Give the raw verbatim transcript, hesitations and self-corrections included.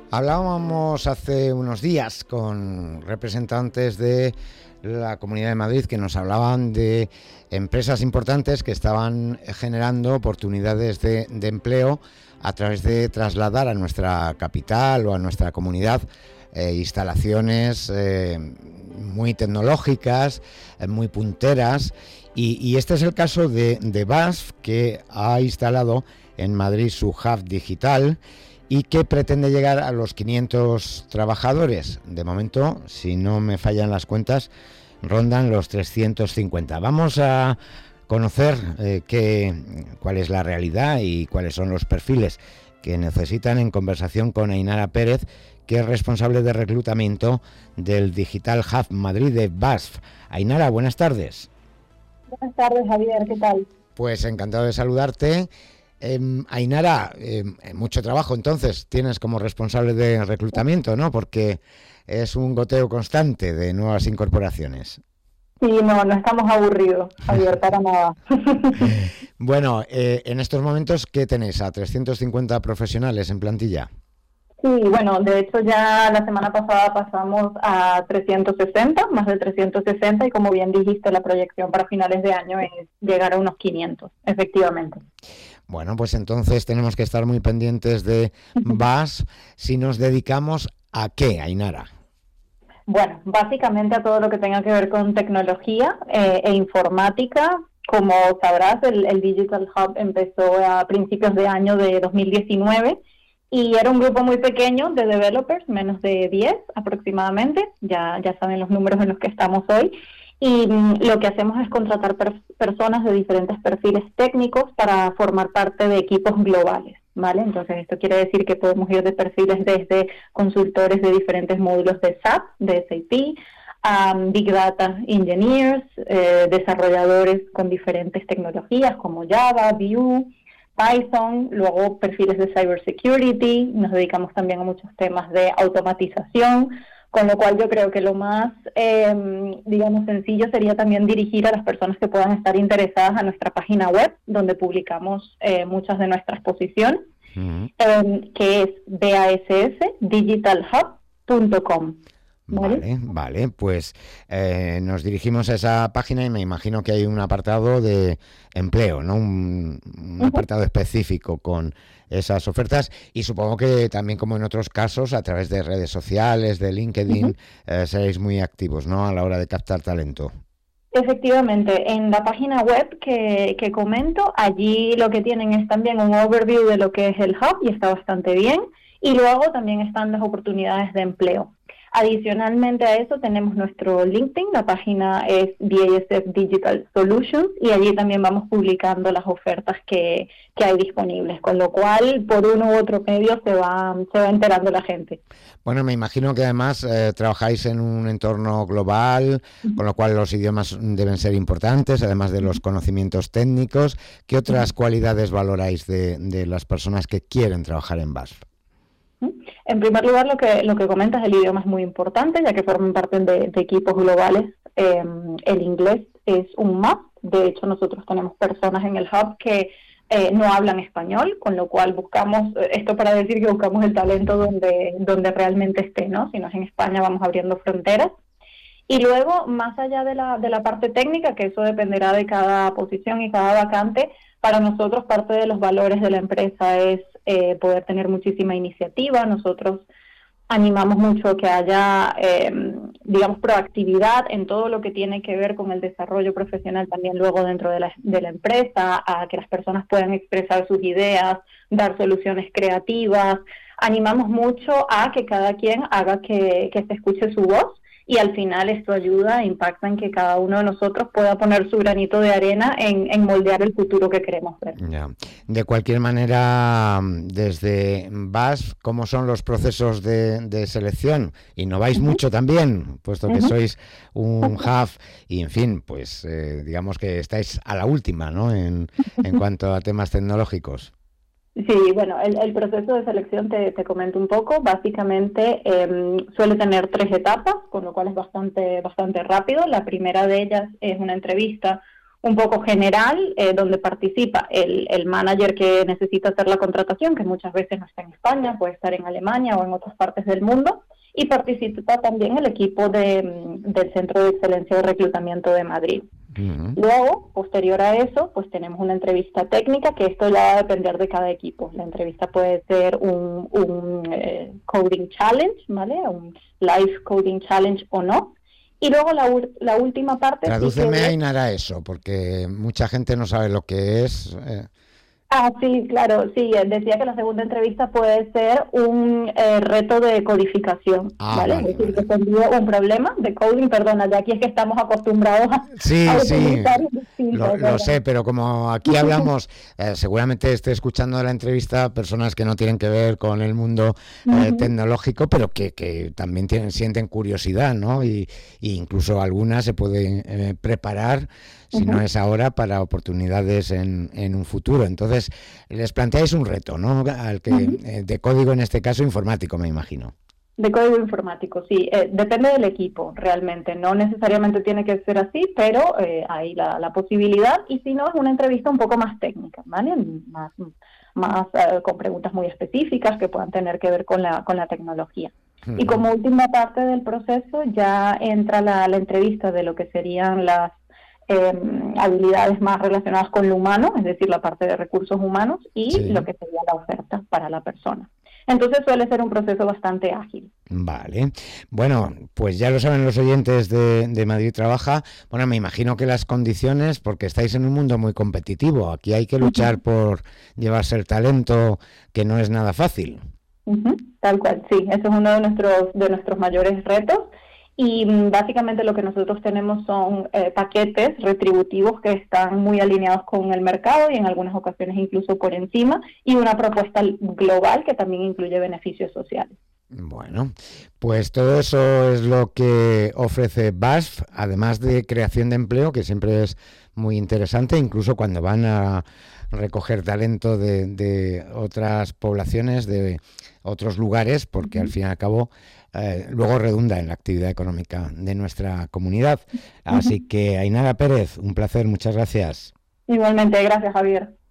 Hablábamos hace unos días con representantes de la Comunidad de Madrid que nos hablaban de empresas importantes que estaban generando oportunidades de, de empleo a través de trasladar a nuestra capital o a nuestra comunidad eh, instalaciones eh, muy tecnológicas, eh, muy punteras, y, y este es el caso de, de B A S F, que ha instalado en Madrid su hub digital y que pretende llegar a los quinientos trabajadores. De momento, si no me fallan las cuentas, rondan los trescientos cincuenta. Vamos a conocer eh, qué, cuál es la realidad y cuáles son los perfiles que necesitan en conversación con Ainara Pérez, que es responsable de reclutamiento del Digital Hub Madrid de B A S F. Ainara, buenas tardes. Buenas tardes, Javier, ¿qué tal? Pues encantado de saludarte. Eh, Ainara, eh, mucho trabajo entonces tienes como responsable de reclutamiento, ¿no? Porque es un goteo constante de nuevas incorporaciones. Sí, no, no estamos aburridos, Javier, para nada. Bueno, eh, en estos momentos, ¿qué tenéis? ¿A trescientos cincuenta profesionales en plantilla? Sí, bueno, de hecho ya la semana pasada pasamos a trescientos sesenta, más de trescientos sesenta, y como bien dijiste, la proyección para finales de año es llegar a unos quinientos, efectivamente. Bueno, pues entonces tenemos que estar muy pendientes de B A S F. Si nos dedicamos a qué, Ainara. Bueno, básicamente a todo lo que tenga que ver con tecnología eh, e informática. Como sabrás, el, el Digital Hub empezó a principios de año de dos mil diecinueve y era un grupo muy pequeño de developers, menos de diez aproximadamente, ya, ya saben los números en los que estamos hoy. Y mm, lo que hacemos es contratar per- personas de diferentes perfiles técnicos para formar parte de equipos globales, ¿vale? Entonces esto quiere decir que podemos ir de perfiles desde consultores de diferentes módulos de S A P, de S A P, um, Big Data Engineers, eh, desarrolladores con diferentes tecnologías como Java, Vue, Python, luego perfiles de Cybersecurity, nos dedicamos también a muchos temas de automatización, con lo cual yo creo que lo más, eh, digamos, sencillo sería también dirigir a las personas que puedan estar interesadas a nuestra página web, donde publicamos eh, muchas de nuestras posiciones, uh-huh. eh, que es bass digital hub punto com. Vale, vale, vale. Pues eh, nos dirigimos a esa página y me imagino que hay un apartado de empleo, ¿no? Un, un uh-huh. apartado específico con esas ofertas, y supongo que también, como en otros casos, a través de redes sociales, de LinkedIn, uh-huh. eh, seréis muy activos, ¿no?, a la hora de captar talento. Efectivamente, en la página web que, que comento, allí lo que tienen es también un overview de lo que es el hub, y está bastante bien, y luego también están las oportunidades de empleo. Adicionalmente a eso tenemos nuestro LinkedIn, la página es B A S F Digital Solutions, y allí también vamos publicando las ofertas que, que hay disponibles, con lo cual por uno u otro medio se va, se va enterando la gente. Bueno, me imagino que además eh, trabajáis en un entorno global, uh-huh. con lo cual los idiomas deben ser importantes, además de los conocimientos técnicos. ¿Qué otras uh-huh. cualidades valoráis de, de las personas que quieren trabajar en B A S F? En primer lugar, lo que lo que comentas, el idioma es muy importante, ya que forman parte de, de equipos globales. Eh, el inglés es un must. De hecho, nosotros tenemos personas en el hub que eh, no hablan español, con lo cual buscamos, esto para decir que buscamos el talento donde, donde realmente esté, ¿no? Si no es en España, vamos abriendo fronteras. Y luego, más allá de la, de la parte técnica, que eso dependerá de cada posición y cada vacante, para nosotros parte de los valores de la empresa es eh, poder tener muchísima iniciativa. Nosotros animamos mucho que haya, eh, digamos, proactividad en todo lo que tiene que ver con el desarrollo profesional también luego dentro de la, de la empresa, a que las personas puedan expresar sus ideas, dar soluciones creativas. Animamos mucho a que cada quien haga que, que se escuche su voz, y al final esto ayuda, impacta en que cada uno de nosotros pueda poner su granito de arena en, en moldear el futuro que queremos ver. Ya. De cualquier manera, desde B A S F, ¿cómo son los procesos de, de selección? Innováis uh-huh. mucho también, puesto que uh-huh. sois un hub y, en fin, pues eh, digamos que estáis a la última, ¿no?, en, en cuanto a temas tecnológicos. Sí, bueno, el, el proceso de selección te, te comento un poco. Básicamente eh, suele tener tres etapas, con lo cual es bastante, bastante rápido. La primera de ellas es una entrevista un poco general, eh, donde participa el, el manager que necesita hacer la contratación, que muchas veces no está en España, puede estar en Alemania o en otras partes del mundo, y participa también el equipo de, del Centro de Excelencia de Reclutamiento de Madrid. Uh-huh. Luego, posterior a eso, pues tenemos una entrevista técnica, que esto ya va a depender de cada equipo. La entrevista puede ser un, un eh, coding challenge, ¿vale? Un live coding challenge o no. Y luego la, la última parte... Tradúceme, sí, Ainara, eso, porque mucha gente no sabe lo que es... Eh. Ah, sí, claro, sí, decía que la segunda entrevista puede ser un eh, reto de codificación, ah, ¿vale? vale, es decir, vale. que se envíe un problema de coding, perdona, ya aquí es que estamos acostumbrados a, sí, a utilizar sí, lo, ¿verdad? Lo sé, pero como aquí hablamos, eh, seguramente esté escuchando la entrevista personas que no tienen que ver con el mundo eh, uh-huh. tecnológico, pero que, que también tienen, sienten curiosidad, ¿no? Y, y incluso algunas se pueden eh, preparar, si uh-huh. no es ahora, para oportunidades en, en un futuro. Entonces, les planteáis un reto, ¿no? Al que, uh-huh. eh, de código, en este caso, informático, me imagino. De código informático, sí. Eh, depende del equipo, realmente. No necesariamente tiene que ser así, pero eh, hay la, la posibilidad. Y si no, es una entrevista un poco más técnica, ¿vale? Más, más uh, con preguntas muy específicas que puedan tener que ver con la, con la tecnología. Uh-huh. Y como última parte del proceso, ya entra la, la entrevista de lo que serían las Eh, habilidades más relacionadas con lo humano, es decir, la parte de recursos humanos y sí. lo que sería la oferta para la persona. Entonces suele ser un proceso bastante ágil. Vale. Bueno, pues ya lo saben los oyentes de, de Madrid Trabaja. Bueno, me imagino que las condiciones, porque estáis en un mundo muy competitivo, aquí hay que luchar uh-huh. por llevarse el talento, que no es nada fácil. Uh-huh. Tal cual, sí. Eso es uno de nuestros, de nuestros mayores retos. Y básicamente lo que nosotros tenemos son eh, paquetes retributivos que están muy alineados con el mercado y en algunas ocasiones incluso por encima, y una propuesta global que también incluye beneficios sociales. Bueno, pues todo eso es lo que ofrece B A S F, además de creación de empleo, que siempre es muy interesante, incluso cuando van a recoger talento de, de otras poblaciones, de otros lugares, porque al fin y al cabo eh, luego redunda en la actividad económica de nuestra comunidad. Así que, Ainara Pérez, un placer, muchas gracias. Igualmente, gracias, Javier.